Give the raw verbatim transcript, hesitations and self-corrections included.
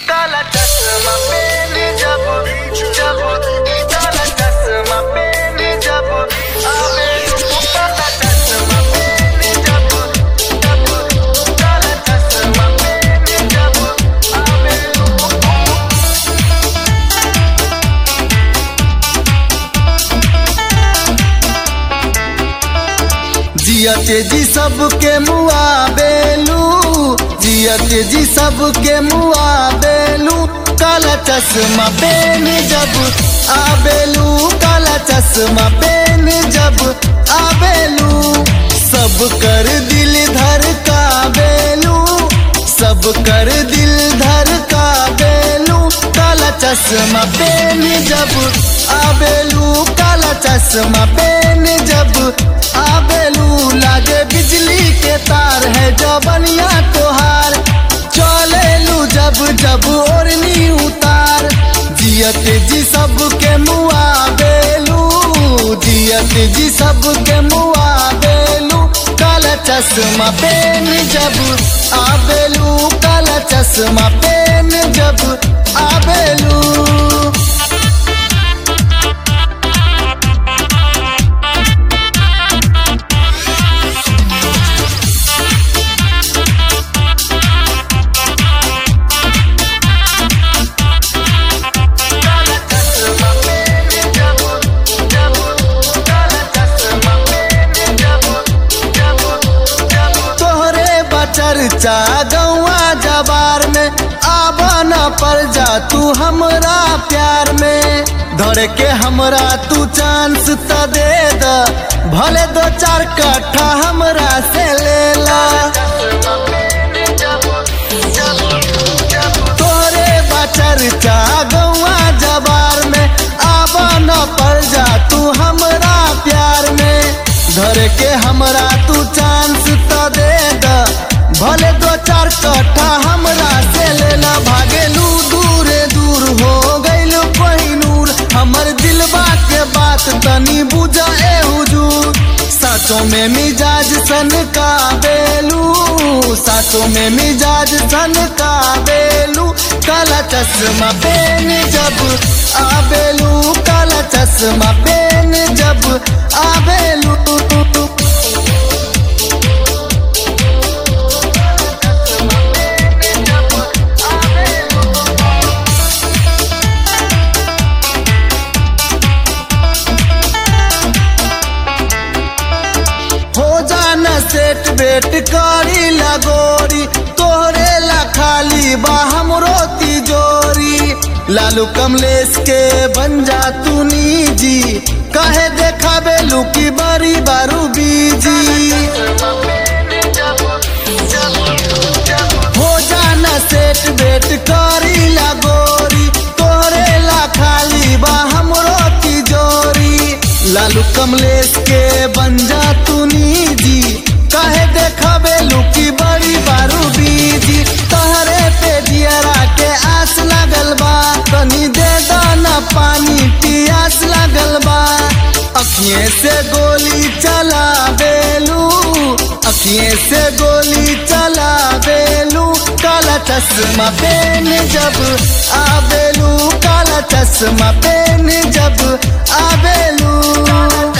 काला चश्मा पहने जब जब काला चश्मा पहने जब आवे काला चश्मा पहने जब जब काला चश्मा पहने जब आवे। जियते जी सबके मुआ बेलू जियते जी सबके मुआ बेलू काला चश्मा पहन जब आबेलू काला चश्मा पहन जब आबेलू सब कर दिल धर का बेलू सब कर दिल धर का बेलू काला चश्मा पहन जब आबेलू काला चश्मा पहन जब आबेलू लागे बिजली के तार है जबनिया तोहार चलेलू जब जब ओढ़नी उतार जियते जी सबके मुआ बेलू जियते जी सबके मुआ बेलू काला चश्मा पहन जब आबेलू काला चश्मा पहन जब आबेलू। चर्चा गौआ जबार में आबा न पड़ जा तू हमरा प्यार में धर के हमरा तू चांस त दे द भले दो चार कट्ठा हमरा से ले ला तोरे बा चर्चा गौआ जबार में आबा न पड़ जा तू हमरा प्यार में धर के हमरा तू चांस त दे द भले दो चार कट्ठा हमरा से लेला भागेलू दूरे दूर हो गइल पहिनूर हमर दिलबा के बात तनी बुझा ए हुजूर साचों में मिजाज सन का बेलू साचों में मिजाज सन का बेलू काला चश्मा पहन जब आबेलू काला चश्मा पहन जब आबेलू। सेट बेट करी लगोरी तोहरे ला खाली बा हमरो तिजोरी लालू कमलेश के बन जा तू निजी कहे देखा बेलू की बड़ी बारू बीजी हो जाना सेट बेट करी लगोरी तोहरे ला खाली बा हमरो तिजोरी लालू कमलेश के बन जा तू निजी कहे देखबे लुकी बड़ी बारू बीजी तहरे पे दियरा के आस लगल बा कनी दे दाना पानी पियास लगल बा अखिए से गोली चला बेलू अखिए से गोली चला बेलू काला चश्मा पहन जब आबेलू काला चश्मा पहन जब आबेलू।